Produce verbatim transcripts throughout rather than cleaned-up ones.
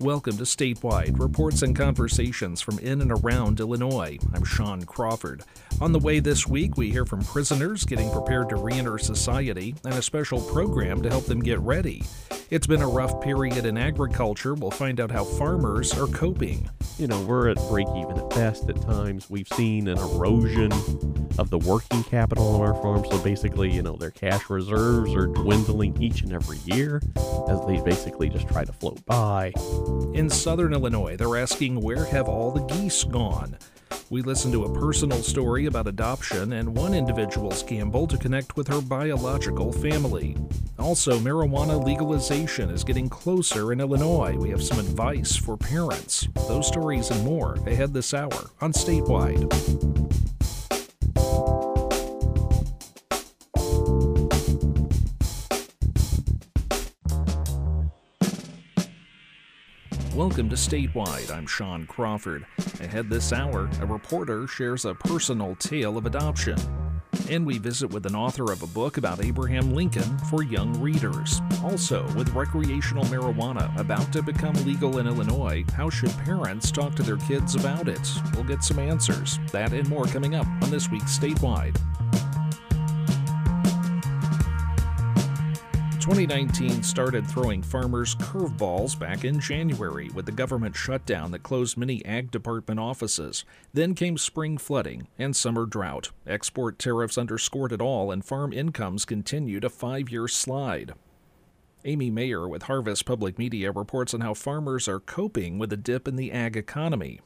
Welcome to Statewide, reports and conversations from in and around Illinois. I'm Sean Crawford. On the way this week, we hear from prisoners getting prepared to re-enter society and a special program to help them get ready. It's been a rough period in agriculture. We'll find out how farmers are coping. You know, we're at break-even at best at times. We've seen an erosion of the working capital on our farm. So basically, you know, their cash reserves are dwindling each and every year as they basically just try to float by. In southern Illinois, they're asking, where have all the geese gone? We listen to a personal story about adoption and one individual's gamble to connect with her biological family. Also, marijuana legalization is getting closer in Illinois. We have some advice for parents. Those stories and more ahead this hour on Statewide. Welcome to Statewide. I'm Sean Crawford. Ahead this hour, a reporter shares a personal tale of adoption. And we visit with an author of a book about Abraham Lincoln for young readers. Also, with recreational marijuana about to become legal in Illinois, how should parents talk to their kids about it? We'll get some answers. That and more coming up on this week's Statewide. twenty nineteen started throwing farmers curveballs back in January with the government shutdown that closed many ag department offices. Then came spring flooding and summer drought. Export tariffs underscored it all, and farm incomes continued a five-year slide. Amy Mayer with Harvest Public Media reports on how farmers are coping with a dip in the ag economy.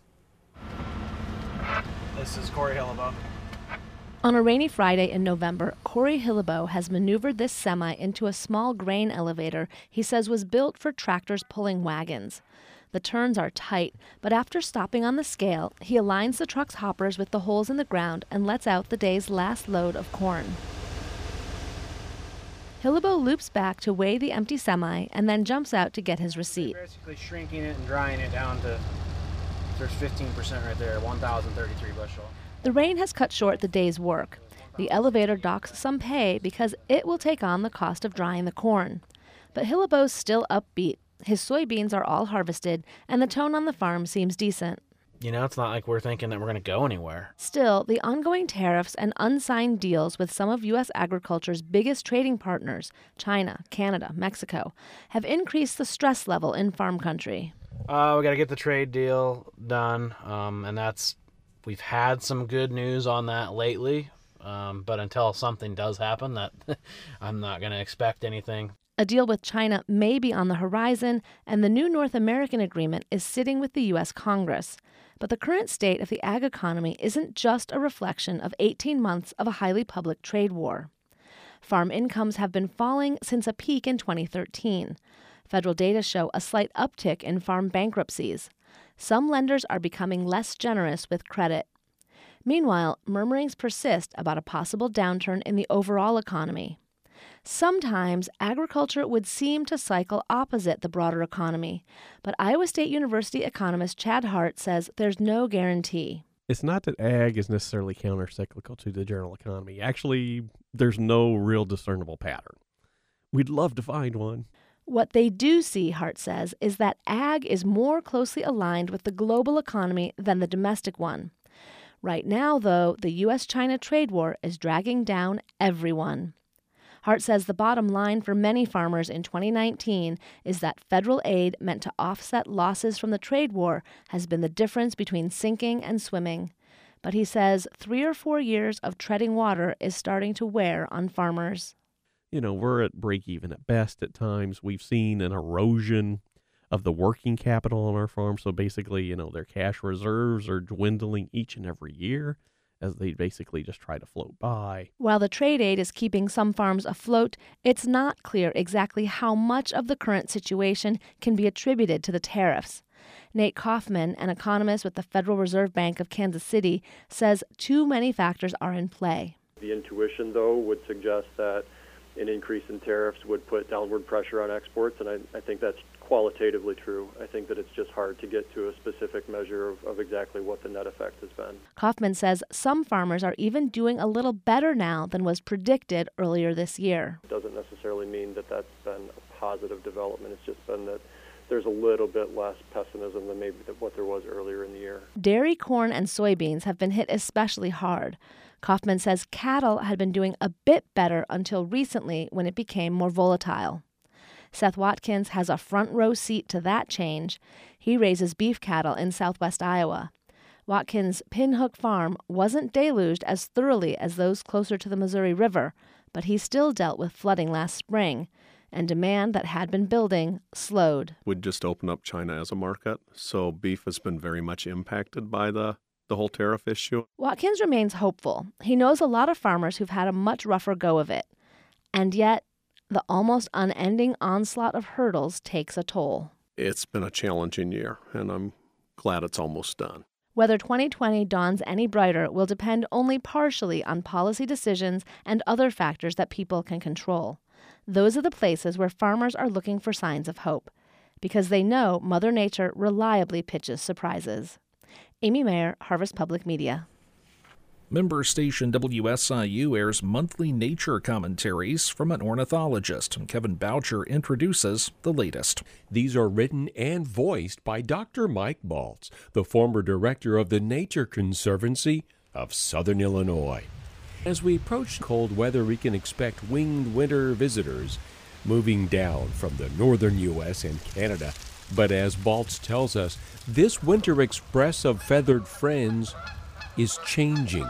This is Corey Hillebo. On a rainy Friday in November, Corey Hillebo has maneuvered this semi into a small grain elevator he says was built for tractors pulling wagons. The turns are tight, but after stopping on the scale, he aligns the truck's hoppers with the holes in the ground and lets out the day's last load of corn. Hillebo loops back to weigh the empty semi and then jumps out to get his receipt. Basically shrinking it and drying it down to, there's fifteen percent right there, one thousand thirty-three bushel. The rain has cut short the day's work. The elevator docks some pay because it will take on the cost of drying the corn. But Hillebo's still upbeat. His soybeans are all harvested, and the tone on the farm seems decent. You know, it's not like we're thinking that we're going to go anywhere. Still, the ongoing tariffs and unsigned deals with some of U S agriculture's biggest trading partners, China, Canada, Mexico, have increased the stress level in farm country. Uh, we got to get the trade deal done, um, and that's We've had some good news on that lately, um, but until something does happen, that I'm not going to expect anything. A deal with China may be on the horizon, and the new North American agreement is sitting with the U S Congress. But the current state of the ag economy isn't just a reflection of eighteen months of a highly public trade war. Farm incomes have been falling since a peak in twenty thirteen. Federal data show a slight uptick in farm bankruptcies. Some lenders are becoming less generous with credit. Meanwhile, murmurings persist about a possible downturn in the overall economy. Sometimes agriculture would seem to cycle opposite the broader economy, but Iowa State University economist Chad Hart says there's no guarantee. It's not that ag is necessarily counter-cyclical to the general economy. Actually, there's no real discernible pattern. We'd love to find one. What they do see, Hart says, is that ag is more closely aligned with the global economy than the domestic one. Right now, though, the U S China trade war is dragging down everyone. Hart says the bottom line for many farmers in twenty nineteen is that federal aid meant to offset losses from the trade war has been the difference between sinking and swimming. But he says three or four years of treading water is starting to wear on farmers. You know, we're at break-even at best at times. We've seen an erosion of the working capital on our farm. So basically, you know, their cash reserves are dwindling each and every year as they basically just try to float by. While the trade aid is keeping some farms afloat, it's not clear exactly how much of the current situation can be attributed to the tariffs. Nate Kaufman, an economist with the Federal Reserve Bank of Kansas City, says too many factors are in play. The intuition, though, would suggest that an increase in tariffs would put downward pressure on exports, and I, I think that's qualitatively true. I think that it's just hard to get to a specific measure of, of exactly what the net effect has been. Kaufman says some farmers are even doing a little better now than was predicted earlier this year. It doesn't necessarily mean that that's been a positive development. It's just been that there's a little bit less pessimism than maybe what there was earlier in the year. Dairy, corn, and soybeans have been hit especially hard. Kaufman says cattle had been doing a bit better until recently when it became more volatile. Seth Watkins has a front row seat to that change. He raises beef cattle in southwest Iowa. Watkins' Pinhook Farm wasn't deluged as thoroughly as those closer to the Missouri River, but he still dealt with flooding last spring, and demand that had been building slowed. We'd just opened up China as a market, so beef has been very much impacted by the, the whole tariff issue. Watkins remains hopeful. He knows a lot of farmers who've had a much rougher go of it. And yet, the almost unending onslaught of hurdles takes a toll. It's been a challenging year, and I'm glad it's almost done. Whether twenty twenty dawns any brighter will depend only partially on policy decisions and other factors that people can control. Those are the places where farmers are looking for signs of hope, because they know Mother Nature reliably pitches surprises. Amy Mayer, Harvest Public Media. Member station W S I U airs monthly nature commentaries from an ornithologist. Kevin Boucher introduces the latest. These are written and voiced by Doctor Mike Baltz, the former director of the Nature Conservancy of Southern Illinois. As we approach cold weather, we can expect winged winter visitors moving down from the northern U S and Canada. But as Baltz tells us, this winter express of feathered friends is changing.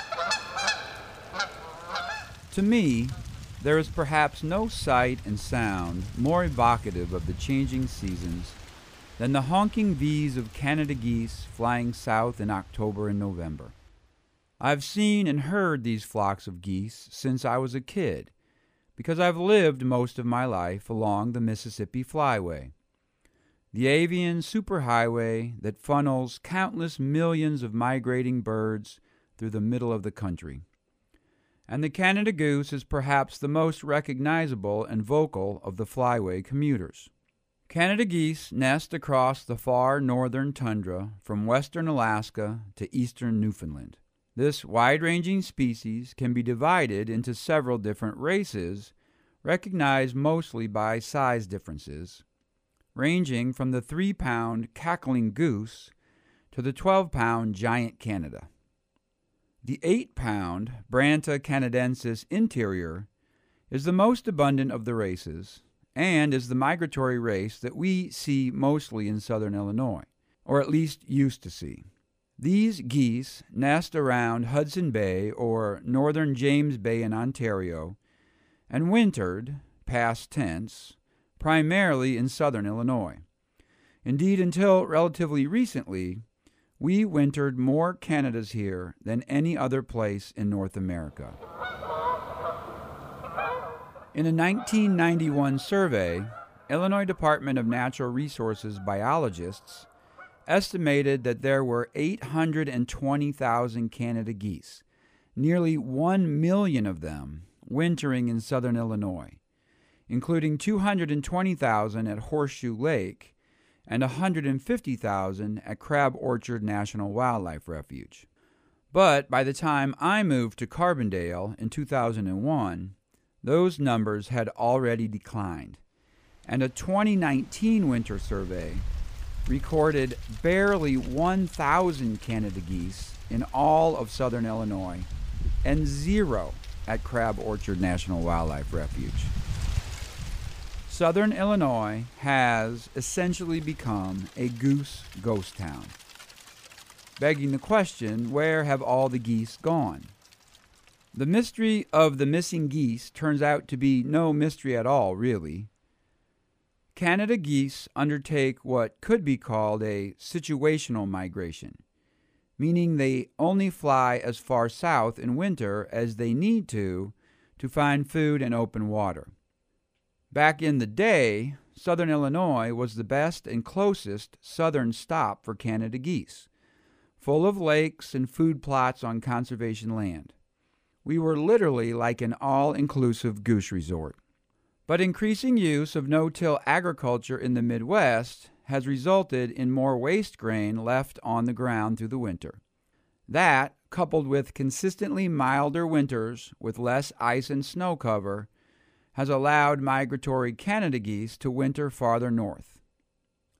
To me, there is perhaps no sight and sound more evocative of the changing seasons than the honking V's of Canada geese flying south in October and November. I've seen and heard these flocks of geese since I was a kid, because I've lived most of my life along the Mississippi Flyway, the avian superhighway that funnels countless millions of migrating birds through the middle of the country. And the Canada goose is perhaps the most recognizable and vocal of the Flyway commuters. Canada geese nest across the far northern tundra from western Alaska to eastern Newfoundland. This wide-ranging species can be divided into several different races, recognized mostly by size differences, ranging from the three-pound cackling goose to the twelve-pound giant Canada. The eight-pound Branta canadensis interior is the most abundant of the races and is the migratory race that we see mostly in southern Illinois, or at least used to see. These geese nest around Hudson Bay or northern James Bay in Ontario and wintered, past tense, primarily in southern Illinois. Indeed, until relatively recently, we wintered more Canadas here than any other place in North America. In a nineteen ninety-one survey, Illinois Department of Natural Resources biologists estimated that there were eight hundred twenty thousand Canada geese, nearly one million of them wintering in southern Illinois, including two hundred twenty thousand at Horseshoe Lake and one hundred fifty thousand at Crab Orchard National Wildlife Refuge. But by the time I moved to Carbondale in two thousand one, those numbers had already declined, and a twenty nineteen winter survey recorded barely one thousand Canada geese in all of southern Illinois and zero at Crab Orchard National Wildlife Refuge. Southern Illinois has essentially become a goose ghost town, begging the question, where have all the geese gone? The mystery of the missing geese turns out to be no mystery at all, really. Canada geese undertake what could be called a situational migration, meaning they only fly as far south in winter as they need to to find food and open water. Back in the day, southern Illinois was the best and closest southern stop for Canada geese, full of lakes and food plots on conservation land. We were literally like an all-inclusive goose resort. But increasing use of no-till agriculture in the Midwest has resulted in more waste grain left on the ground through the winter. That, coupled with consistently milder winters with less ice and snow cover, has allowed migratory Canada geese to winter farther north.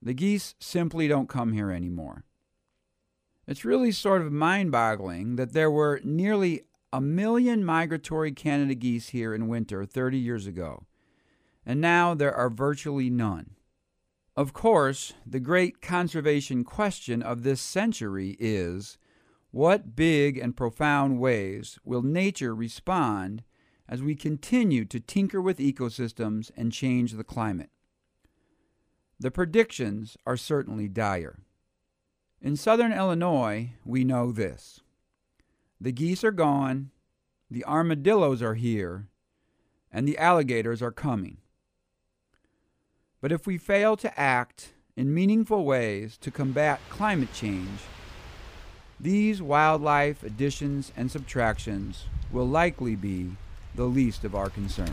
The geese simply don't come here anymore. It's really sort of mind-boggling that there were nearly a million migratory Canada geese here in winter thirty years ago, and now there are virtually none. Of course, the great conservation question of this century is, what big and profound ways will nature respond as we continue to tinker with ecosystems and change the climate? The predictions are certainly dire. In southern Illinois, we know this. The geese are gone, the armadillos are here, and the alligators are coming. But if we fail to act in meaningful ways to combat climate change, these wildlife additions and subtractions will likely be the least of our concerns.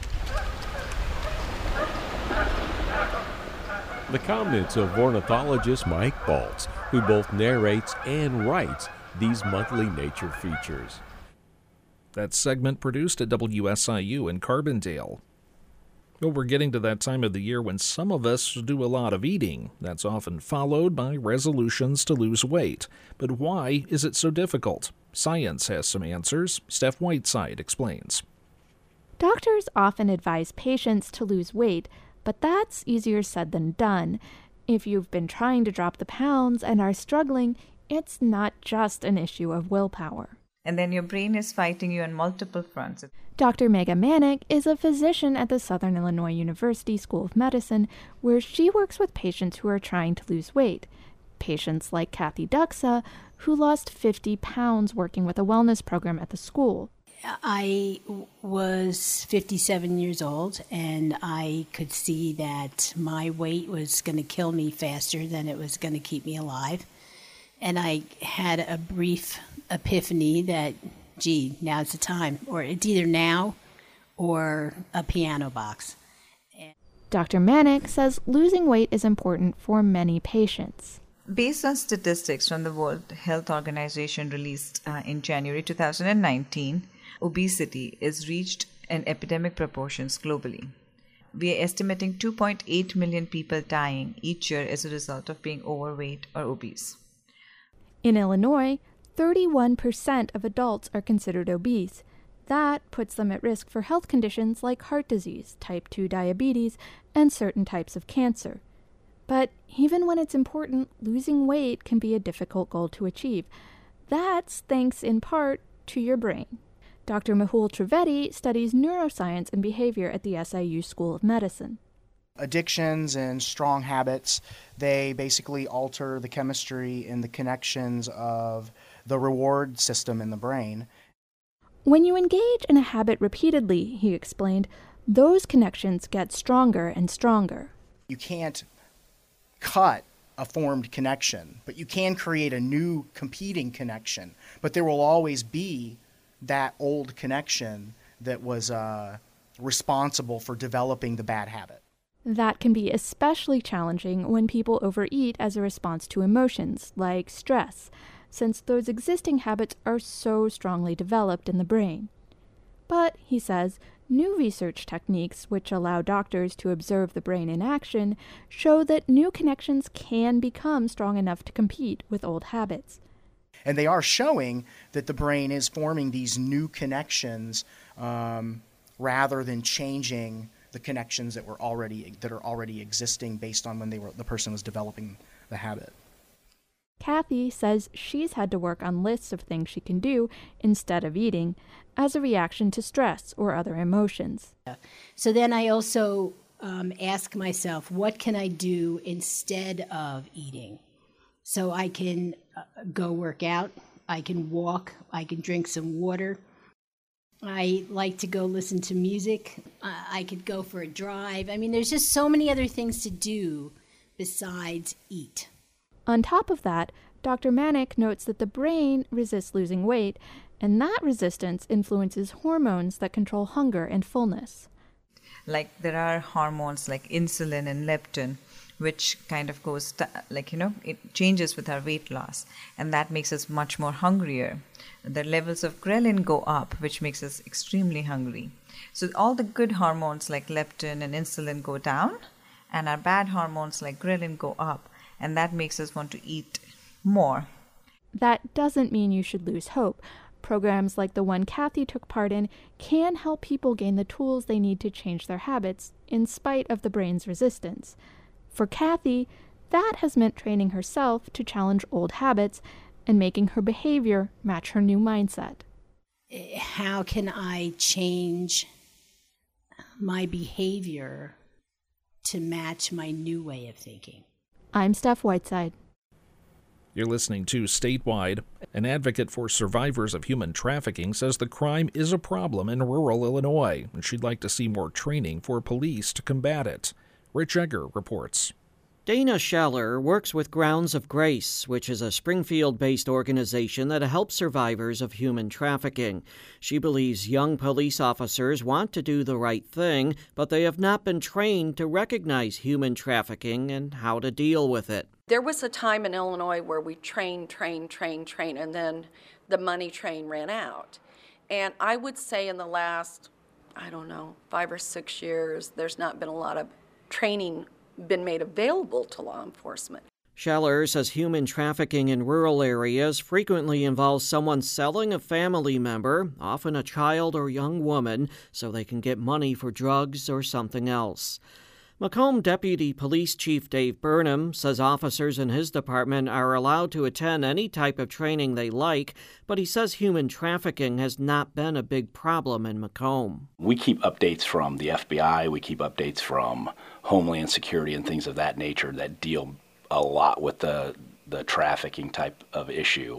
The comments of ornithologist Mike Baltz, who both narrates and writes these monthly nature features. That segment produced at W S I U in Carbondale. Well, we're getting to that time of the year when some of us do a lot of eating. That's often followed by resolutions to lose weight. But why is it so difficult? Science has some answers. Steph Whiteside explains. Doctors often advise patients to lose weight, but that's easier said than done. If you've been trying to drop the pounds and are struggling, it's not just an issue of willpower. And then your brain is fighting you on multiple fronts. Doctor Megha Manek is a physician at the Southern Illinois University School of Medicine, where she works with patients who are trying to lose weight. Patients like Kathy Duxa, who lost fifty pounds working with a wellness program at the school. I was fifty-seven years old, and I could see that my weight was going to kill me faster than it was going to keep me alive. And I had a brief epiphany that, gee, now's the time. Or it's either now or a piano box. Doctor Manek says losing weight is important for many patients. Based on statistics from the World Health Organization released uh, in January two thousand nineteen, obesity is reached in epidemic proportions globally. We are estimating two point eight million people dying each year as a result of being overweight or obese. In Illinois, thirty-one percent of adults are considered obese. That puts them at risk for health conditions like heart disease, type two diabetes, and certain types of cancer. But even when it's important, losing weight can be a difficult goal to achieve. That's thanks in part to your brain. Doctor Mehul Trivedi studies neuroscience and behavior at the S I U School of Medicine. Addictions and strong habits, they basically alter the chemistry and the connections of the reward system in the brain. When you engage in a habit repeatedly, he explained, those connections get stronger and stronger. You can't cut a formed connection, but you can create a new competing connection. But there will always be that old connection that was uh, responsible for developing the bad habit. That can be especially challenging when people overeat as a response to emotions, like stress, since those existing habits are so strongly developed in the brain. But, he says, new research techniques, which allow doctors to observe the brain in action, show that new connections can become strong enough to compete with old habits. And they are showing that the brain is forming these new connections um, rather than changing the connections that were already that are already existing based on when they were the person was developing the habit. Kathy says she's had to work on lists of things she can do instead of eating as a reaction to stress or other emotions. So then I also um, ask myself, what can I do instead of eating? So I can uh, go work out, I can walk, I can drink some water. I like to go listen to music. Uh, I could go for a drive. I mean, there's just so many other things to do besides eat. On top of that, Doctor Manek notes that the brain resists losing weight, and that resistance influences hormones that control hunger and fullness. Like there are hormones like insulin and leptin, which kind of goes, st- like, you know, it changes with our weight loss, and that makes us much more hungrier. The levels of ghrelin go up, which makes us extremely hungry. So all the good hormones like leptin and insulin go down, and our bad hormones like ghrelin go up, and that makes us want to eat more. That doesn't mean you should lose hope. Programs like the one Kathy took part in can help people gain the tools they need to change their habits, in spite of the brain's resistance. For Kathy, that has meant training herself to challenge old habits and making her behavior match her new mindset. How can I change my behavior to match my new way of thinking? I'm Steph Whiteside. You're listening to Statewide. An advocate for survivors of human trafficking says the crime is a problem in rural Illinois, and she'd like to see more training for police to combat it. Rich Egger reports. Dana Scheller works with Grounds of Grace, which is a Springfield-based organization that helps survivors of human trafficking. She believes young police officers want to do the right thing, but they have not been trained to recognize human trafficking and how to deal with it. There was a time in Illinois where we trained, trained, trained, trained, and then the money train ran out. And I would say in the last, I don't know, five or six years, there's not been a lot of training been made available to law enforcement. Scheller says human trafficking in rural areas frequently involves someone selling a family member, often a child or young woman, so they can get money for drugs or something else. Macomb Deputy Police Chief Dave Burnham says officers in his department are allowed to attend any type of training they like, but he says human trafficking has not been a big problem in Macomb. We keep updates from the F B I, we keep updates from Homeland Security and things of that nature that deal a lot with the, the trafficking type of issue.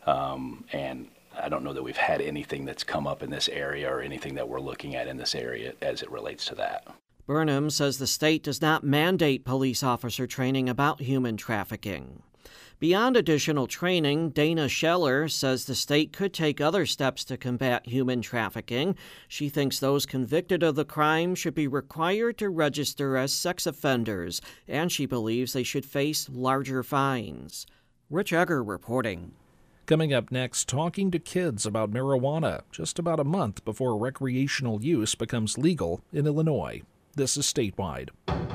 Um, and I don't know that we've had anything that's come up in this area or anything that we're looking at in this area as it relates to that. Burnham says the state does not mandate police officer training about human trafficking. Beyond additional training, Dana Scheller says the state could take other steps to combat human trafficking. She thinks those convicted of the crime should be required to register as sex offenders, and she believes they should face larger fines. Rich Egger reporting. Coming up next, talking to kids about marijuana just about a month before recreational use becomes legal in Illinois. This is Statewide.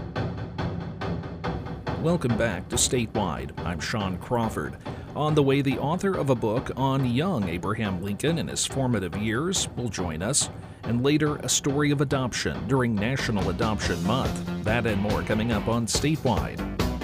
Welcome back to Statewide. I'm Sean Crawford. On the way, the author of a book on young Abraham Lincoln in his formative years will join us. And later, a story of adoption during National Adoption Month. That and more coming up on Statewide.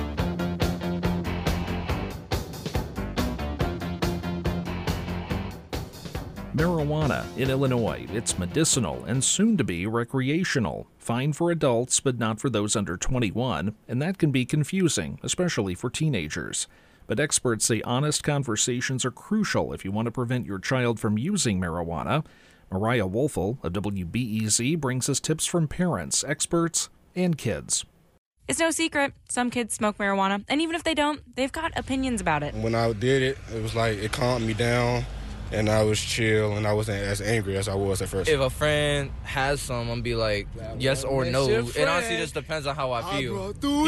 Marijuana in Illinois. It's medicinal and soon to be recreational. Fine for adults, but not for those under twenty-one, and that can be confusing, especially for teenagers. But experts say honest conversations are crucial if you want to prevent your child from using marijuana. Mariah Wolfel of W B E Z brings us tips from parents, experts, and kids. It's no secret. Some kids smoke marijuana, and even if they don't, they've got opinions about it. When I did it, it was like it calmed me down. And I was chill, and I wasn't as angry as I was at first. If a friend has some, I'm going to be like, yes or no. It honestly just depends on how I feel.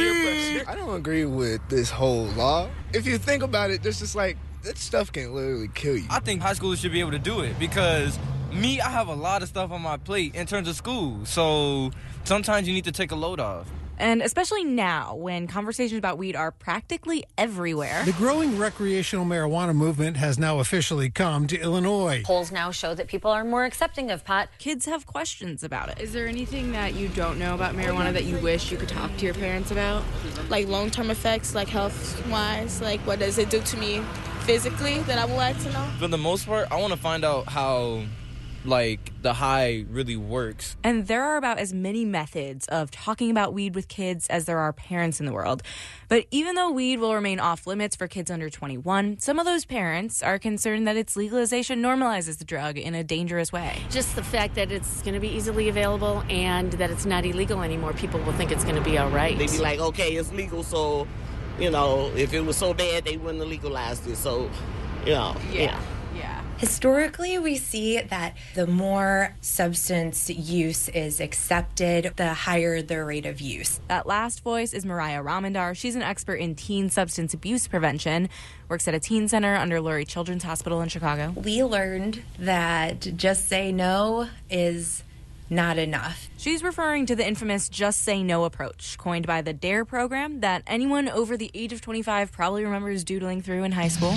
I, I don't agree with this whole law. If you think about it, this is like, that stuff can literally kill you. I think high schoolers should be able to do it because me, I have a lot of stuff on my plate in terms of school. So sometimes you need to take a load off. And especially now, when conversations about weed are practically everywhere. The growing recreational marijuana movement has now officially come to Illinois. Polls now show that people are more accepting of pot. Kids have questions about it. Is there anything that you don't know about marijuana that you wish you could talk to your parents about? Like long-term effects, like health-wise, like what does it do to me physically that I would like to know? For the most part, I want to find out how like the high really works. And there are about as many methods of talking about weed with kids as there are parents in the world. But even though weed will remain off limits for kids under twenty-one, some of those parents are concerned that its legalization normalizes the drug in a dangerous way. Just the fact that it's going to be easily available and that it's not illegal anymore, people will think it's going to be all right. They'd be like, okay, it's legal, so, you know, if it was so bad, they wouldn't have legalized it. So, you know, yeah. yeah. Historically, we see that the more substance use is accepted, the higher the rate of use. That last voice is Mariah Ramandar. She's an expert in teen substance abuse prevention, works at a teen center under Lurie Children's Hospital in Chicago. We learned that just say no is not enough. She's referring to the infamous Just Say No approach, coined by the DARE program that anyone over the age of twenty-five probably remembers doodling through in high school.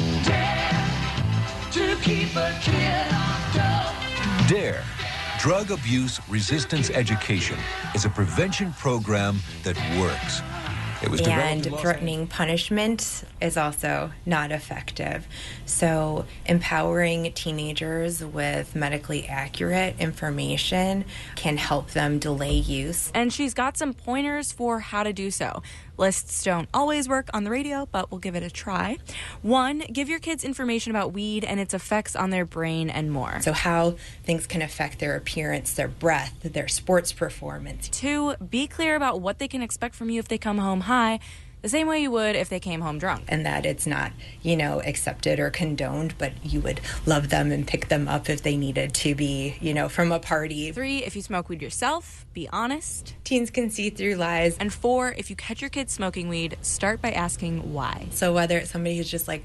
Dare to keep a kid on dope. DARE, Drug Abuse Resistance Education, is a prevention program that works. It was And developed- threatening punishment is also not effective. So empowering teenagers with medically accurate information can help them delay use. And she's got some pointers for how to do so. Lists don't always work on the radio, but we'll give it a try. One, give your kids information about weed and its effects on their brain and more. So how things can affect their appearance, their breath, their sports performance. Two, be clear about what they can expect from you if they come home high, the same way you would if they came home drunk. And that it's not, you know, accepted or condoned, but you would love them and pick them up if they needed to be, you know, from a party. Three, if you smoke weed yourself, be honest. Teens can see through lies. And four, if you catch your kids smoking weed, start by asking why. So whether it's somebody who's just like,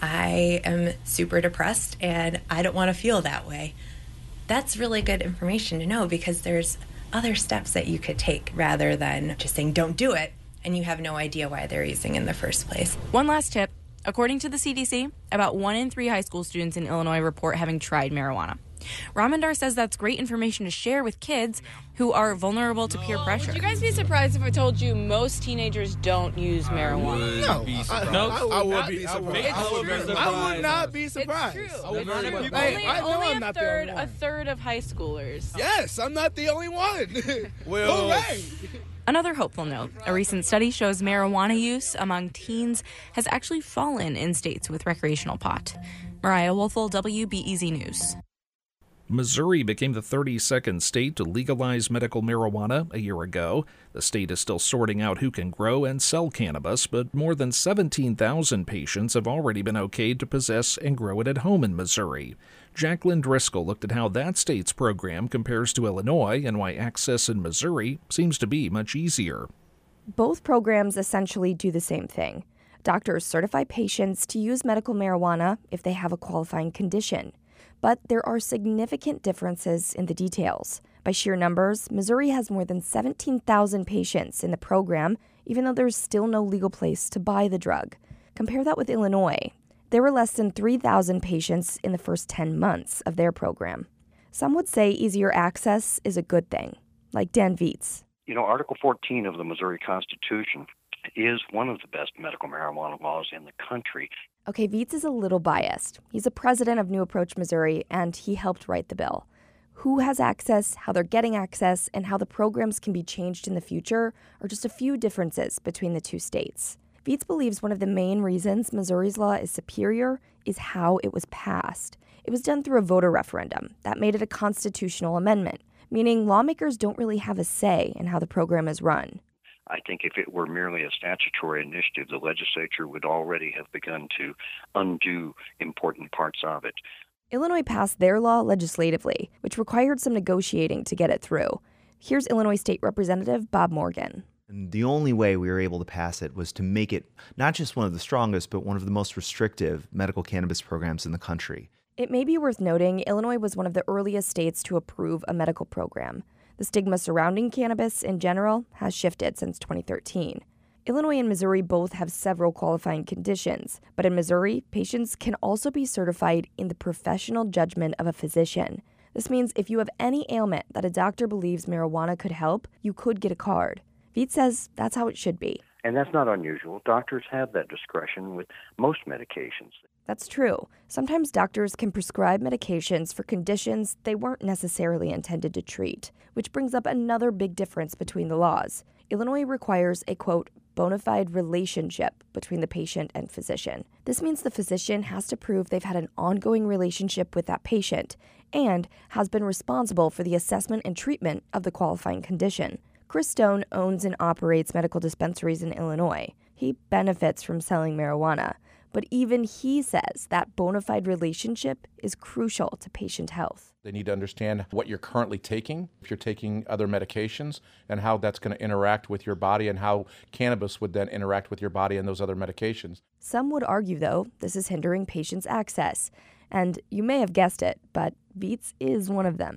I am super depressed and I don't want to feel that way, that's really good information to know, because there's other steps that you could take rather than just saying don't do it and you have no idea why they're using in the first place. One last tip. According to the C D C, about one in three high school students in Illinois report having tried marijuana. Ramandar says that's great information to share with kids who are vulnerable to peer pressure. Would you guys be surprised if I told you most teenagers don't use marijuana? No, be I, surprised. no, I would I would not be be surprised. surprised. I would, It's be- true. I would not be surprised. It's true. I would not be only surprised. Hey, I know only I'm a not the third, only a one. third of high schoolers. Yes, I'm not the only one. Well, Hooray! Another hopeful note, a recent study shows marijuana use among teens has actually fallen in states with recreational pot. Mariah Wolfel, W B E Z News. Missouri became the thirty-second state to legalize medical marijuana a year ago. The state is still sorting out who can grow and sell cannabis, but more than seventeen thousand patients have already been okayed to possess and grow it at home in Missouri. Jacqueline Driscoll looked at how that state's program compares to Illinois and why access in Missouri seems to be much easier. Both programs essentially do the same thing. Doctors certify patients to use medical marijuana if they have a qualifying condition. But there are significant differences in the details. By sheer numbers, Missouri has more than seventeen thousand patients in the program, even though there's still no legal place to buy the drug. Compare that with Illinois. There were less than three thousand patients in the first ten months of their program. Some would say easier access is a good thing, like Dan Vietz. You know, Article fourteen of the Missouri Constitution is one of the best medical marijuana laws in the country. Okay, Vietz is a little biased. He's the president of New Approach Missouri, and he helped write the bill. Who has access, how they're getting access, and how the programs can be changed in the future are just a few differences between the two states. Vietz believes one of the main reasons Missouri's law is superior is how it was passed. It was done through a voter referendum that made it a constitutional amendment, meaning lawmakers don't really have a say in how the program is run. I think if it were merely a statutory initiative, the legislature would already have begun to undo important parts of it. Illinois passed their law legislatively, which required some negotiating to get it through. Here's Illinois State Representative Bob Morgan. And the only way we were able to pass it was to make it not just one of the strongest, but one of the most restrictive medical cannabis programs in the country. It may be worth noting Illinois was one of the earliest states to approve a medical program. The stigma surrounding cannabis in general has shifted since twenty thirteen. Illinois and Missouri both have several qualifying conditions, but in Missouri, patients can also be certified in the professional judgment of a physician. This means if you have any ailment that a doctor believes marijuana could help, you could get a card. Vietz says that's how it should be. And that's not unusual. Doctors have that discretion with most medications. That's true. Sometimes doctors can prescribe medications for conditions they weren't necessarily intended to treat, which brings up another big difference between the laws. Illinois requires a, quote, bona fide relationship between the patient and physician. This means the physician has to prove they've had an ongoing relationship with that patient and has been responsible for the assessment and treatment of the qualifying condition. Chris Stone owns and operates medical dispensaries in Illinois. He benefits from selling marijuana. But even he says that bona fide relationship is crucial to patient health. They need to understand what you're currently taking, if you're taking other medications, and how that's going to interact with your body and how cannabis would then interact with your body and those other medications. Some would argue, though, this is hindering patients' access. And you may have guessed it, but Vietz is one of them.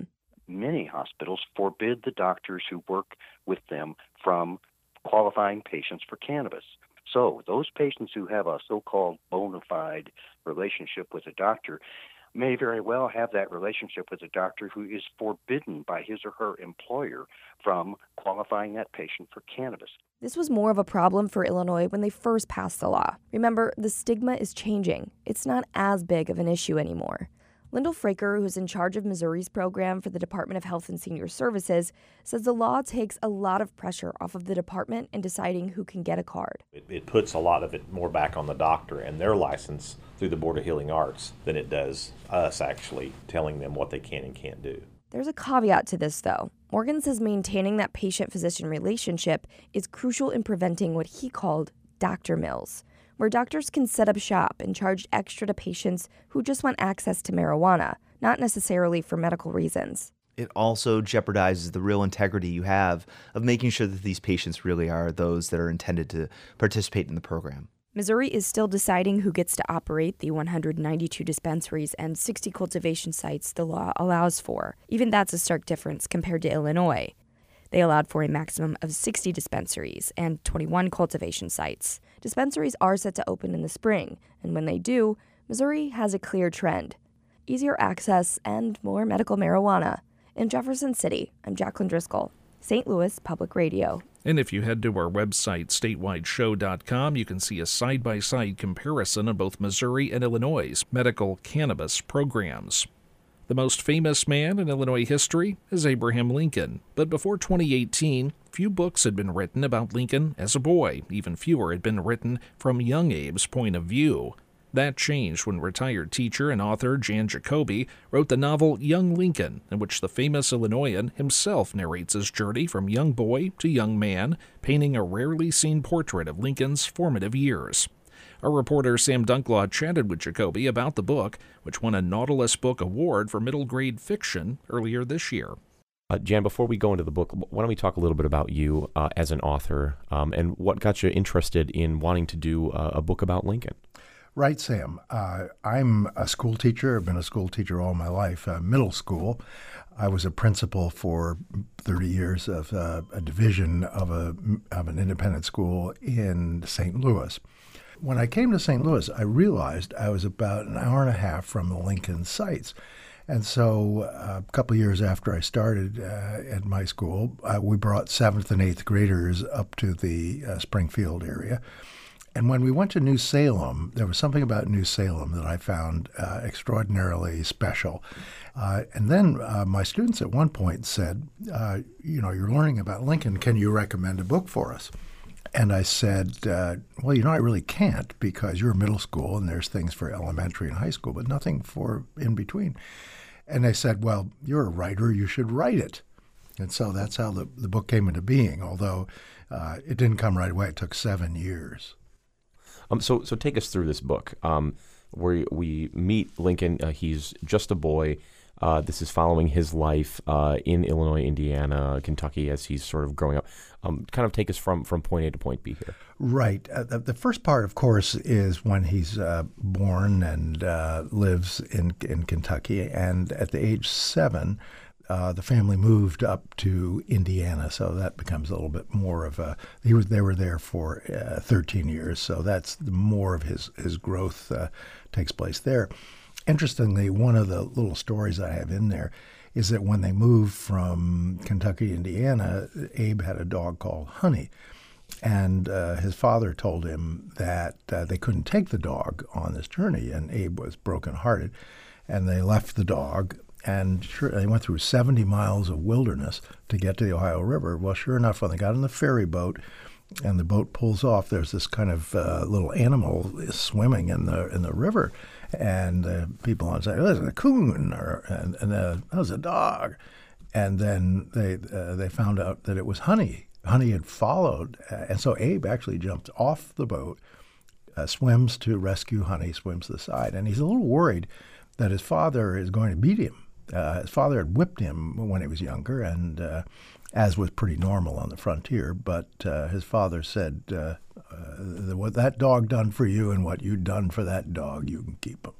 many hospitals forbid the doctors who work with them from qualifying patients for cannabis. So those patients who have a so-called bona fide relationship with a doctor may very well have that relationship with a doctor who is forbidden by his or her employer from qualifying that patient for cannabis. This was more of a problem for Illinois when they first passed the law. Remember, the stigma is changing. It's not as big of an issue anymore. Lyndall Fraker, who's in charge of Missouri's program for the Department of Health and Senior Services, says the law takes a lot of pressure off of the department in deciding who can get a card. It, it puts a lot of it more back on the doctor and their license through the Board of Healing Arts than it does us actually telling them what they can and can't do. There's a caveat to this, though. Morgan says maintaining that patient-physician relationship is crucial in preventing what he called doctor mills, where doctors can set up shop and charge extra to patients who just want access to marijuana, not necessarily for medical reasons. It also jeopardizes the real integrity you have of making sure that these patients really are those that are intended to participate in the program. Missouri is still deciding who gets to operate the one hundred ninety-two dispensaries and sixty cultivation sites the law allows for. Even that's a stark difference compared to Illinois. They allowed for a maximum of sixty dispensaries and twenty-one cultivation sites. Dispensaries are set to open in the spring, and when they do, Missouri has a clear trend: easier access and more medical marijuana. In Jefferson City, I'm Jacqueline Driscoll, Saint Louis Public Radio. And if you head to our website, statewide show dot com, you can see a side-by-side comparison of both Missouri and Illinois' medical cannabis programs. The most famous man in Illinois history is Abraham Lincoln, but before twenty eighteen, few books had been written about Lincoln as a boy. Even fewer had been written from young Abe's point of view. That changed when retired teacher and author Jan Jacoby wrote the novel Young Lincoln, in which the famous Illinoisan himself narrates his journey from young boy to young man, painting a rarely seen portrait of Lincoln's formative years. Our reporter Sam Dunklaw chatted with Jacoby about the book, which won a Nautilus Book Award for middle grade fiction earlier this year. Uh, Jan, before we go into the book, why don't we talk a little bit about you uh, as an author um, and what got you interested in wanting to do uh, a book about Lincoln? Right, Sam. Uh, I'm a school teacher. I've been a school teacher all my life, uh, middle school. I was a principal for thirty years of uh, a division of a of an independent school in Saint Louis. When I came to Saint Louis, I realized I was about an hour and a half from the Lincoln sites. And so uh, a couple of years after I started uh, at my school, uh, we brought seventh and eighth graders up to the uh, Springfield area. And when we went to New Salem, there was something about New Salem that I found uh, extraordinarily special. Uh, and then uh, my students at one point said, uh, you know, you're learning about Lincoln. Can you recommend a book for us? And I said, uh, well, you know, I really can't because you're middle school and there's things for elementary and high school, but nothing for in between. And they said, well, you're a writer. You should write it. And so that's how the, the book came into being, although uh, it didn't come right away. It took seven years. Um, so, so take us through this book, um, where we meet Lincoln. Uh, he's just a boy. Uh, this is following his life uh, in Illinois, Indiana, Kentucky, as he's sort of growing up. Um, kind of take us from, from point A to point B here. Right. Uh, the, the first part, of course, is when he's uh, born and uh, lives in in Kentucky. And at the age seven, uh, the family moved up to Indiana. So that becomes a little bit more of a. He was they were there for uh, thirteen years. So that's the more of his his growth uh, takes place there. Interestingly, one of the little stories I have in there is that when they moved from Kentucky to Indiana, Abe had a dog called Honey. And uh, his father told him that uh, they couldn't take the dog on this journey, and Abe was brokenhearted. And they left the dog, and sure, they went through seventy miles of wilderness to get to the Ohio River. Well, sure enough, when they got on the ferry boat, and the boat pulls off, there's this kind of uh, little animal swimming in the in the river. And uh, people on say, oh, "There's a coon," or and, and uh, that was a dog. And then they uh, they found out that it was Honey. Honey had followed, uh, and so Abe actually jumped off the boat, uh, swims to rescue Honey, swims to the side, and he's a little worried that his father is going to beat him. Uh, his father had whipped him when he was younger, and uh, as was pretty normal on the frontier. But uh, his father said, uh, uh, "What that dog done for you and what you done for that dog, you can keep him."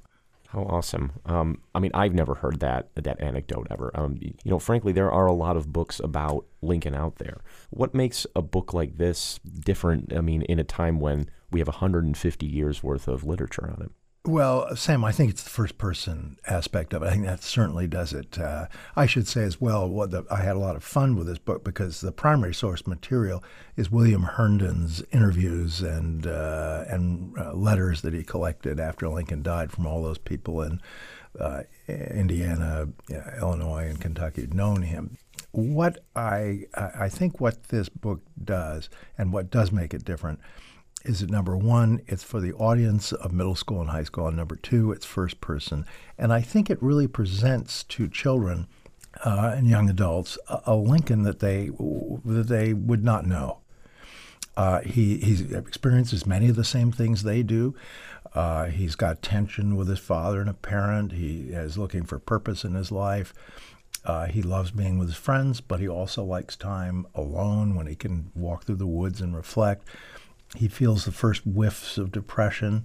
How awesome. Um, I mean, I've never heard that that anecdote ever. Um, you know, frankly, there are a lot of books about Lincoln out there. What makes a book like this different, I mean, in a time when we have one hundred fifty years worth of literature on it? Well, Sam, I think it's the first-person aspect of it. I think that certainly does it. Uh, I should say as well, what the, I had a lot of fun with this book because the primary source material is William Herndon's interviews and uh, and uh, letters that he collected after Lincoln died from all those people in uh, Indiana, yeah, Illinois, and Kentucky who'd known him. What I I think what this book does, and what does make it different, is that number one, it's for the audience of middle school and high school, and number two, it's first person. And I think it really presents to children uh, and young adults a, a Lincoln that they that they would not know. Uh, he he's experiences many of the same things they do. Uh, he's got tension with his father and a parent. He is looking for purpose in his life. Uh, he loves being with his friends, but he also likes time alone when he can walk through the woods and reflect. He feels the first whiffs of depression.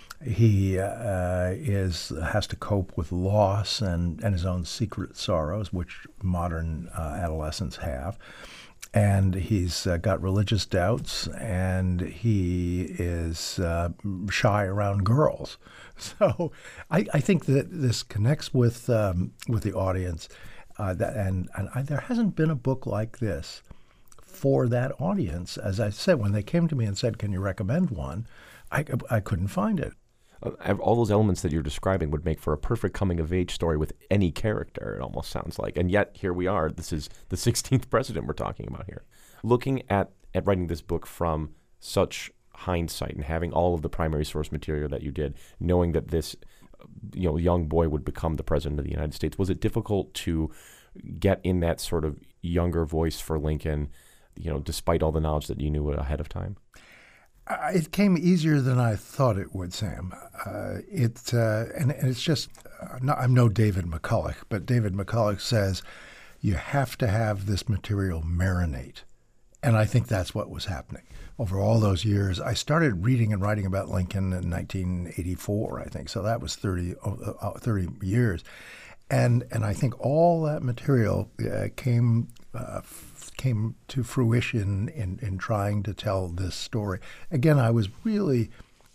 He uh, is has to cope with loss and, and his own secret sorrows, which modern uh, adolescents have. And he's uh, got religious doubts, and he is uh, shy around girls. So I, I think that this connects with um, with the audience, uh, that, and, and I, there hasn't been a book like this for that audience. As I said, when they came to me and said, can you recommend one, I, I couldn't find it. Uh, all those elements that you're describing would make for a perfect coming-of-age story with any character, it almost sounds like. And yet, here we are. This is the sixteenth president we're talking about here. Looking at, at writing this book from such hindsight and having all of the primary source material that you did, knowing that this you know, young boy would become the president of the United States, was it difficult to get in that sort of younger voice for Lincoln, you know, despite all the knowledge that you knew ahead of time? Uh, it came easier than I thought it would, Sam. Uh, it uh, and, and it's just uh, not, I'm no David McCulloch, but David McCulloch says you have to have this material marinate, and I think that's what was happening over all those years. I started reading and writing about Lincoln in nineteen eighty-four, I think, so that was thirty, uh, thirty years, and and I think all that material uh, came. Uh, came to fruition in, in trying to tell this story. Again, I was really,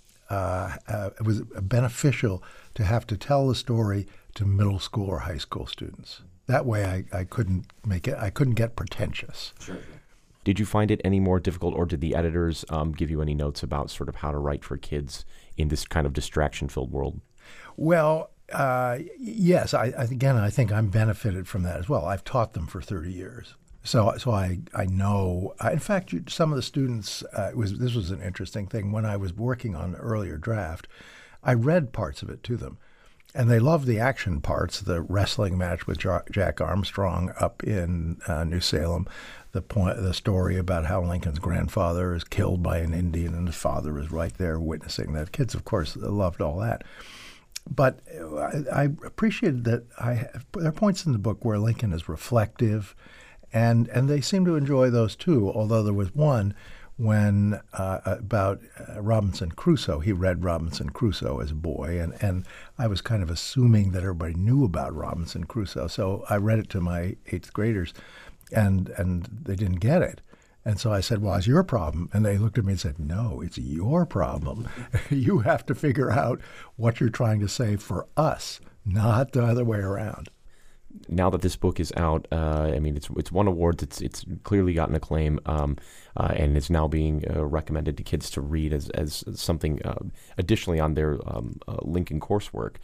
uh, uh, it was beneficial to have to tell the story to middle school or high school students. That way I, I couldn't make it, I couldn't get pretentious. Sure. Did you find it any more difficult, or did the editors um, give you any notes about sort of how to write for kids in this kind of distraction-filled world? Well, uh, yes, I, I, again, I think I'm benefited from that as well. I've taught them for thirty years. So, so I, I know. I, in fact, you, some of the students. Uh, it was this was an interesting thing. When I was working on the earlier draft, I read parts of it to them, and they loved the action parts. The wrestling match with Jack Armstrong up in uh, New Salem, the point, the story about how Lincoln's grandfather is killed by an Indian, and his father is right there witnessing that. Kids, of course, loved all that. But I, I appreciated that. I there are points in the book where Lincoln is reflective. And and they seem to enjoy those too, although there was one when uh, about uh, Robinson Crusoe. He read Robinson Crusoe as a boy, and, and I was kind of assuming that everybody knew about Robinson Crusoe. So I read it to my eighth graders, and and they didn't get it. And so I said, well, it's your problem. And they looked at me and said, no, it's your problem. You have to figure out what you're trying to say for us, not the other way around. Now that this book is out, uh, I mean, it's it's won awards. It's it's clearly gotten acclaim, um, uh, and it's now being uh, recommended to kids to read as as something uh, additionally on their um, uh, Lincoln coursework.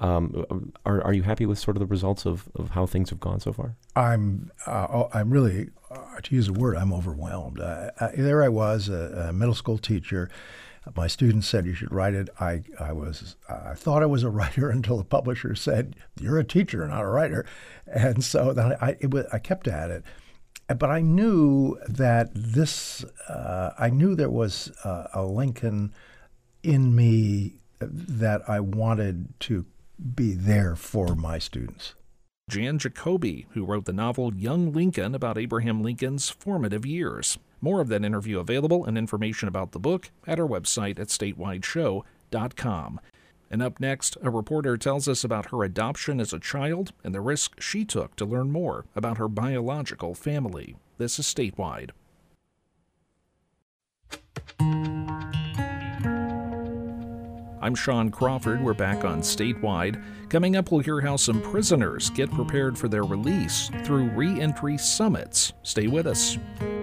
Um, are are you happy with sort of the results of, of how things have gone so far? I'm uh, I'm really, uh, to use a word, I'm overwhelmed. Uh, I, there I was, a, a middle school teacher. My students said you should write it. I, I was I thought I was a writer until the publisher said you're a teacher, not a writer, and so then I it was, I kept at it. But I knew that this uh, I knew there was uh, a Lincoln in me that I wanted to be there for my students. Jan Jacoby, who wrote the novel Young Lincoln about Abraham Lincoln's formative years. More of that interview available and information about the book at our website at statewide show dot com. And up next, a reporter tells us about her adoption as a child and the risk she took to learn more about her biological family. This is Statewide. I'm Sean Crawford. We're back on Statewide. Coming up, we'll hear how some prisoners get prepared for their release through re-entry summits. Stay with us.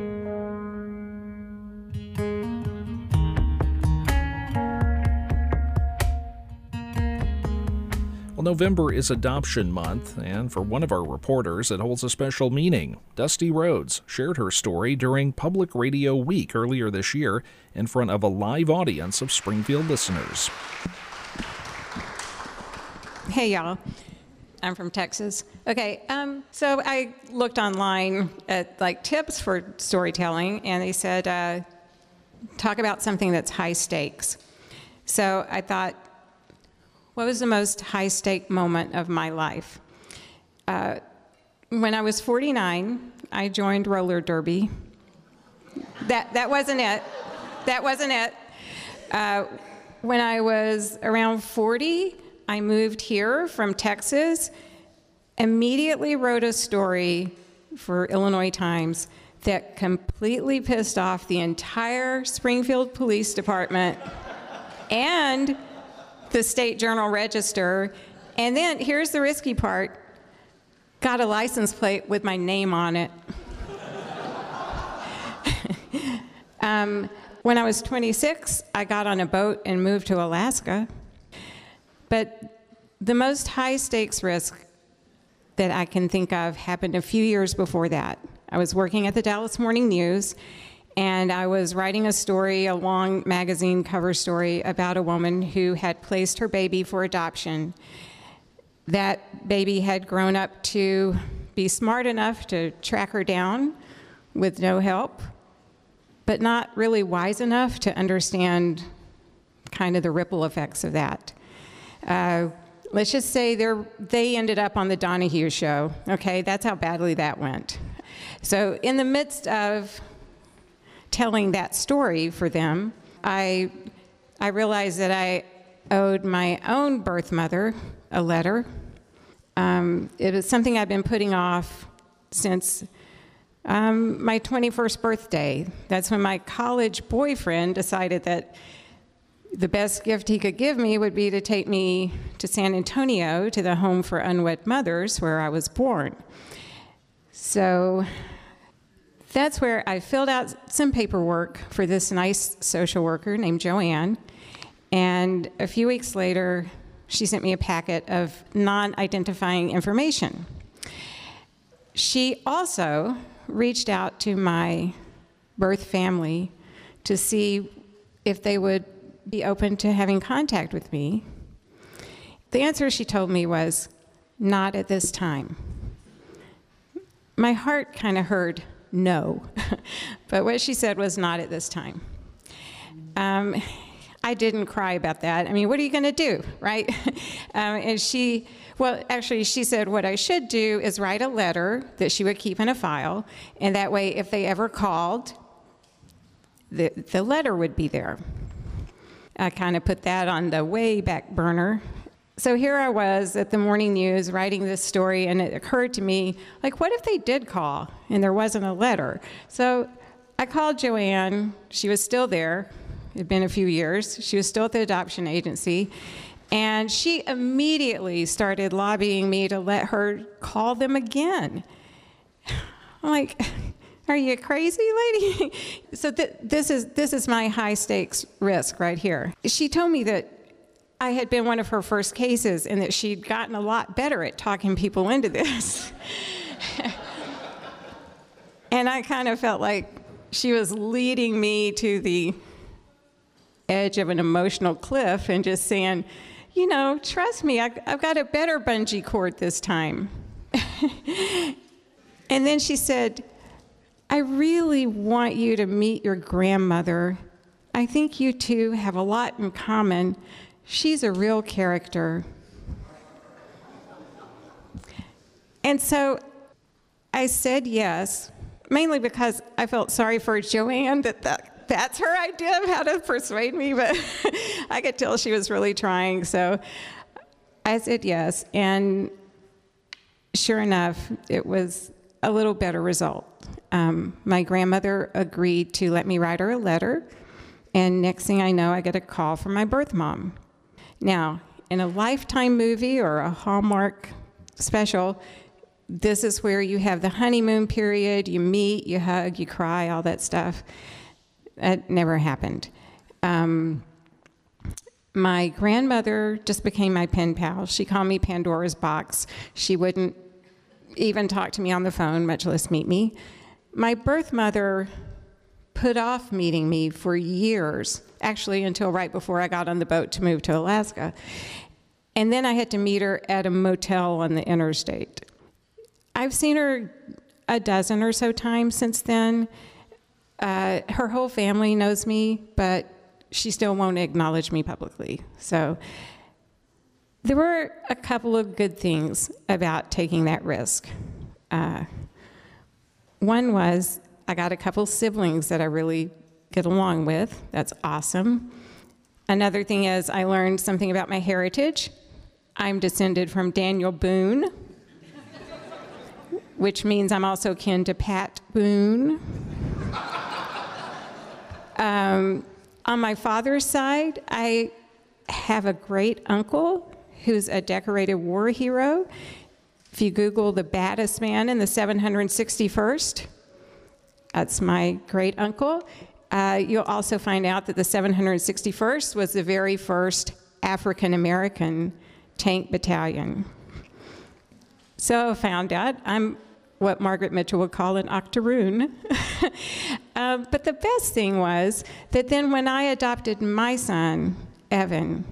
November is Adoption Month, and for one of our reporters, it holds a special meaning. Dusty Rhodes shared her story during Public Radio Week earlier this year in front of a live audience of Springfield listeners. Hey, y'all. I'm from Texas. Okay, um, so I looked online at like tips for storytelling, and they said, uh, talk about something that's high stakes. So I thought, what was the most high-stake moment of my life? Uh, when I was forty-nine, I joined roller derby. That that wasn't it. That wasn't it. Uh, when I was around forty, I moved here from Texas, immediately wrote a story for Illinois Times that completely pissed off the entire Springfield Police Department and the State Journal Register, and then here's the risky part, got a license plate with my name on it. um, when I was twenty-six, I got on a boat and moved to Alaska. But the most high stakes risk that I can think of happened a few years before that. I was working at the Dallas Morning News, and I was writing a story, a long magazine cover story about a woman who had placed her baby for adoption. That baby had grown up to be smart enough to track her down with no help, but not really wise enough to understand kind of the ripple effects of that. Uh, let's just say they're, they ended up on the Donahue show, okay? That's how badly that went. So in the midst of telling that story for them, I, I realized that I owed my own birth mother a letter. Um, it was something I've been putting off since um, my twenty-first birthday. That's when my college boyfriend decided that the best gift he could give me would be to take me to San Antonio, to the Home for Unwed Mothers, where I was born. So that's where I filled out some paperwork for this nice social worker named Joanne, and a few weeks later, she sent me a packet of non-identifying information. She also reached out to my birth family to see if they would be open to having contact with me. The answer she told me was, not at this time. My heart kind of heard no, but what she said was not at this time. Um, I didn't cry about that. I mean, what are you going to do, right? um, and she, well, actually, she said what I should do is write a letter that she would keep in a file, and that way, if they ever called, the, the letter would be there. I kind of put that on the way back burner. So here I was at the morning news writing this story, and it occurred to me, like, what if they did call and there wasn't a letter? So I called Joanne. She was still there. It had been a few years. She was still at the adoption agency. And she immediately started lobbying me to let her call them again. I'm like, are you crazy, lady? So th- this is this is my high stakes risk right here. She told me that I had been one of her first cases and that she'd gotten a lot better at talking people into this. And I kind of felt like she was leading me to the edge of an emotional cliff and just saying, you know, trust me, I've, I've got a better bungee cord this time. And then she said, I really want you to meet your grandmother. I think you two have a lot in common. She's a real character. And so I said yes, mainly because I felt sorry for Joanne that that, that's her idea of how to persuade me, but I could tell she was really trying. So I said yes, and sure enough, it was a little better result. Um, my grandmother agreed to let me write her a letter, and next thing I know, I get a call from my birth mom. Now, in a Lifetime movie or a Hallmark special, this is where you have the honeymoon period, you meet, you hug, you cry, all that stuff. That never happened. Um, my grandmother just became my pen pal. She called me Pandora's box. She wouldn't even talk to me on the phone, much less meet me. My birth mother put off meeting me for years, actually until right before I got on the boat to move to Alaska. And then I had to meet her at a motel on the interstate. I've seen her a dozen or so times since then. Uh, her whole family knows me, but she still won't acknowledge me publicly. So there were a couple of good things about taking that risk. Uh, one was I got a couple siblings that I really get along with. That's awesome. Another thing is I learned something about my heritage. I'm descended from Daniel Boone, which means I'm also kin to Pat Boone. Um, on my father's side, I have a great uncle who's a decorated war hero. If you Google the baddest man in the seven hundred sixty-first, that's my great uncle. Uh, you'll also find out that the seven hundred sixty-first was the very first African-American tank battalion. So I found out I'm what Margaret Mitchell would call an octoroon. um, but the best thing was that then when I adopted my son, Evan,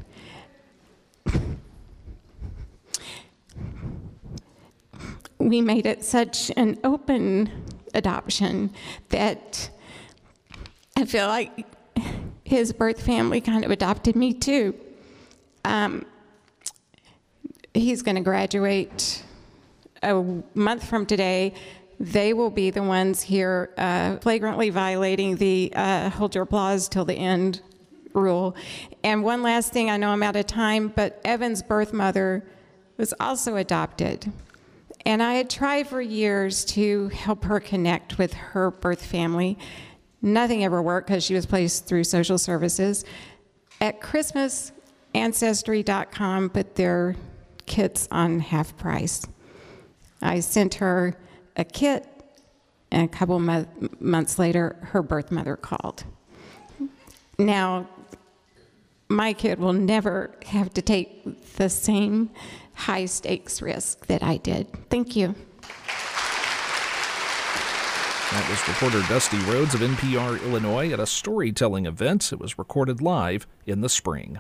we made it such an open adoption that I feel like his birth family kind of adopted me too. Um, he's going to graduate a month from today. They will be the ones here uh, flagrantly violating the uh, hold your applause till the end rule. And one last thing, I know I'm out of time, but Evan's birth mother was also adopted. And I had tried for years to help her connect with her birth family. Nothing ever worked because she was placed through social services. At Christmas, Ancestry dot com put their kits on half price. I sent her a kit, and a couple mo- months later, her birth mother called. Now, my kid will never have to take the same high stakes risk that I did. Thank you. That was reporter Dusty Rhodes of N P R Illinois at a storytelling event. It was recorded live in the spring.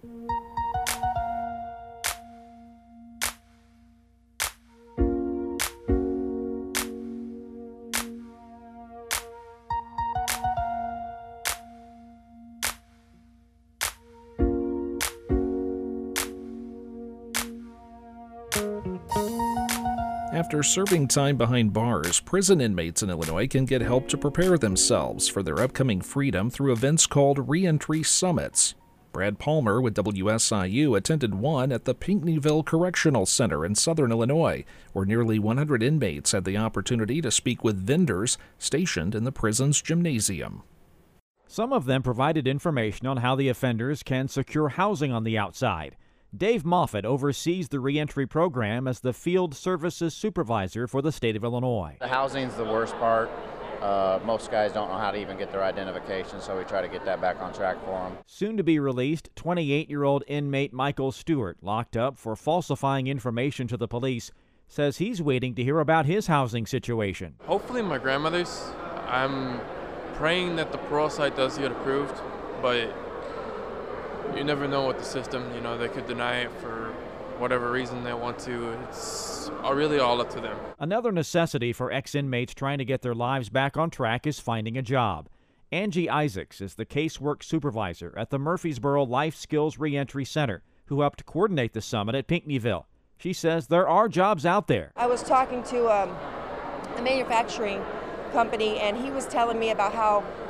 After serving time behind bars, prison inmates in Illinois can get help to prepare themselves for their upcoming freedom through events called Reentry Summits. Brad Palmer with W S I U attended one at the Pinckneyville Correctional Center in southern Illinois, where nearly one hundred inmates had the opportunity to speak with vendors stationed in the prison's gymnasium. Some of them provided information on how the offenders can secure housing on the outside. Dave Moffett oversees the reentry program as the field services supervisor for the state of Illinois. The housing's the worst part. Uh, most guys don't know how to even get their identification, so we try to get that back on track for them. Soon to be released, twenty-eight-year-old inmate Michael Stewart, locked up for falsifying information to the police, says he's waiting to hear about his housing situation. Hopefully my grandmother's. I'm praying that the parole site does get approved, but you never know with the system. You know, they could deny it for whatever reason they want to. It's really all up to them. Another necessity for ex-inmates trying to get their lives back on track is finding a job. Angie Isaacs is the casework supervisor at the Murfreesboro Life Skills Reentry Center, who helped coordinate the summit at Pinckneyville. She says there are jobs out there. I was talking to um, a manufacturing company, and he was telling me about how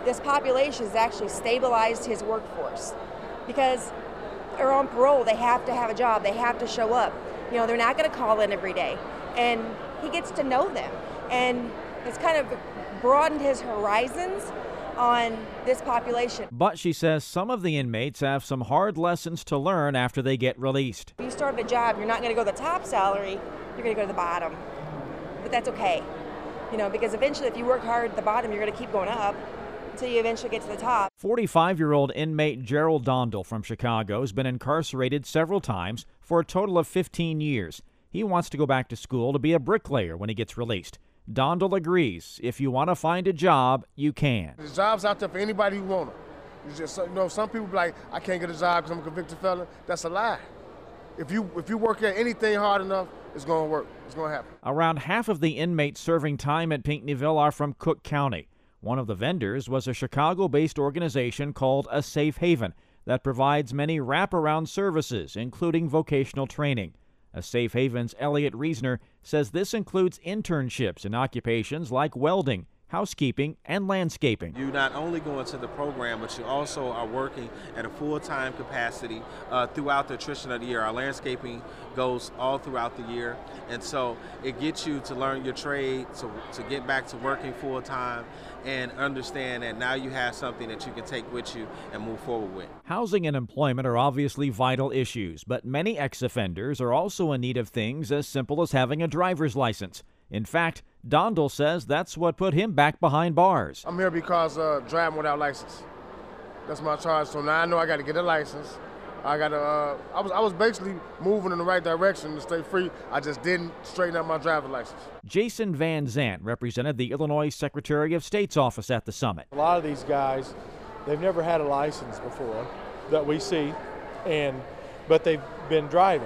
this population has actually stabilized his workforce because they're on parole. They have to have a job. They have to show up. You know, they're not going to call in every day. And he gets to know them. And it's kind of broadened his horizons on this population. But she says some of the inmates have some hard lessons to learn after they get released. If you start a job, you're not going to go to the top salary, you're going to go to the bottom. But that's okay, you know, because eventually if you work hard at the bottom, you're going to keep going up until you eventually get to the top. forty-five-year-old inmate Gerald Dondal from Chicago has been incarcerated several times for a total of fifteen years. He wants to go back to school to be a bricklayer when he gets released. Dondal agrees. If you want to find a job, you can. There's jobs out there for anybody who want them. It's just, you know, some people be like, I can't get a job because I'm a convicted felon. That's a lie. If you if you work at anything hard enough, it's going to work. It's going to happen. Around half of the inmates serving time at Pinckneyville are from Cook County. One of the vendors was a Chicago-based organization called A Safe Haven that provides many wraparound services, including vocational training. A Safe Haven's Elliot Reisner says this includes internships in occupations like welding, housekeeping, and landscaping. You not only go into the program, but you also are working at a full-time capacity uh, throughout the attrition of the year. Our landscaping goes all throughout the year, and so it gets you to learn your trade, to, to get back to working full-time, and understand that now you have something that you can take with you and move forward with. Housing and employment are obviously vital issues, but many ex-offenders are also in need of things as simple as having a driver's license. In fact, Dondal says that's what put him back behind bars. I'm here because uh, driving without license. That's my charge. So now I know I got to get a license. I got to. Uh, I was I was basically moving in the right direction to stay free. I just didn't straighten out my driver's license. Jason Van Zant represented the Illinois Secretary of State's office at the summit. A lot of these guys, they've never had a license before that we see, and but they've been driving.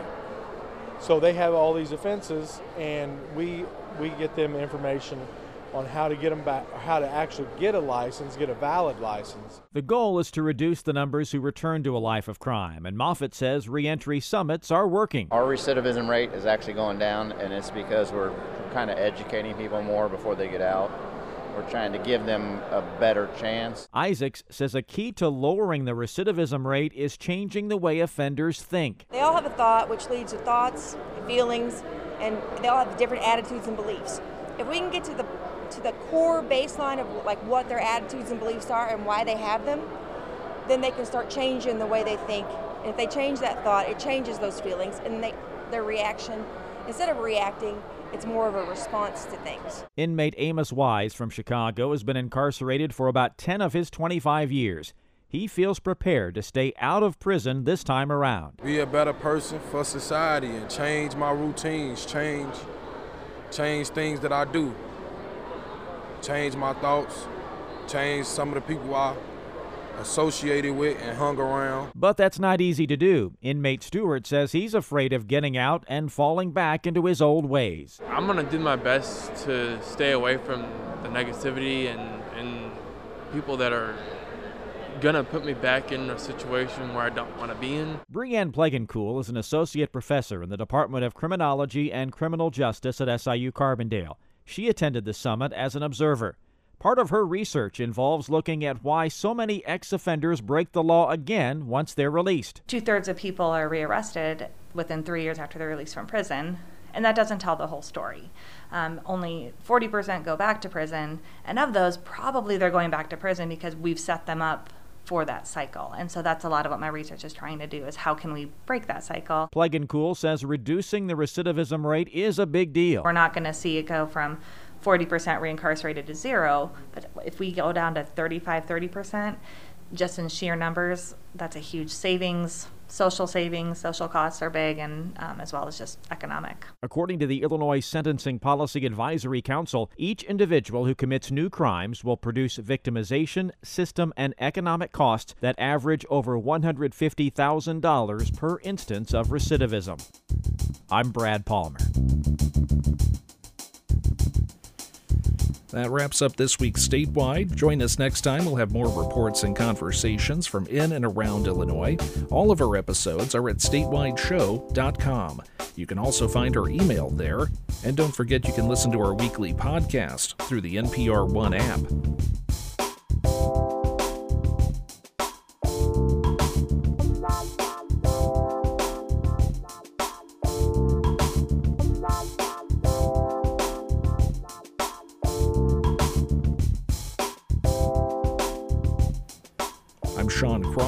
So they have all these offenses, and we we get them information on how to get them back, or how to actually get a license, get a valid license. The goal is to reduce the numbers who return to a life of crime, and Moffitt says reentry summits are working. Our recidivism rate is actually going down, and it's because we're kind of educating people more before they get out. We're trying to give them a better chance. Isaacs says a key to lowering the recidivism rate is changing the way offenders think. They all have a thought, which leads to thoughts, feelings, and they all have different attitudes and beliefs. If we can get to the to the core baseline of like what their attitudes and beliefs are and why they have them, then they can start changing the way they think. And if they change that thought, it changes those feelings, and they, their reaction, instead of reacting, it's more of a response to things. Inmate Amos Wise from Chicago has been incarcerated for about ten of his twenty-five years. He feels prepared to stay out of prison this time around. Be a better person for society and change my routines, change, change things that I do, change my thoughts, change some of the people I associated with and hung around. But that's not easy to do. Inmate Stewart says he's afraid of getting out and falling back into his old ways. I'm going to do my best to stay away from the negativity and, and people that are going to put me back in a situation where I don't want to be in. Breanne Plegancool is an associate professor in the Department of Criminology and Criminal Justice at S I U Carbondale. She attended the summit as an observer. Part of her research involves looking at why so many ex-offenders break the law again once they're released. Two-thirds of people are rearrested within three years after they're released from prison, and that doesn't tell the whole story. Um, only forty percent go back to prison, and of those, probably they're going back to prison because we've set them up for that cycle. And so that's a lot of what my research is trying to do, is how can we break that cycle. Plegancool says reducing the recidivism rate is a big deal. We're not going to see it go from forty percent reincarcerated to zero, but if we go down to thirty-five, thirty percent, just in sheer numbers, that's a huge savings. Social savings, social costs are big, and um, as well as just economic. According to the Illinois Sentencing Policy Advisory Council, each individual who commits new crimes will produce victimization, system, and economic costs that average over one hundred fifty thousand dollars per instance of recidivism. I'm Brad Palmer. That wraps up this week's Statewide. Join us next time. We'll have more reports and conversations from in and around Illinois. All of our episodes are at statewide show dot com. You can also find our email there. And don't forget you can listen to our weekly podcast through the N P R One app.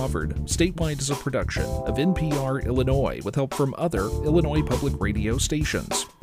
Crawford. Statewide is a production of N P R Illinois with help from other Illinois public radio stations.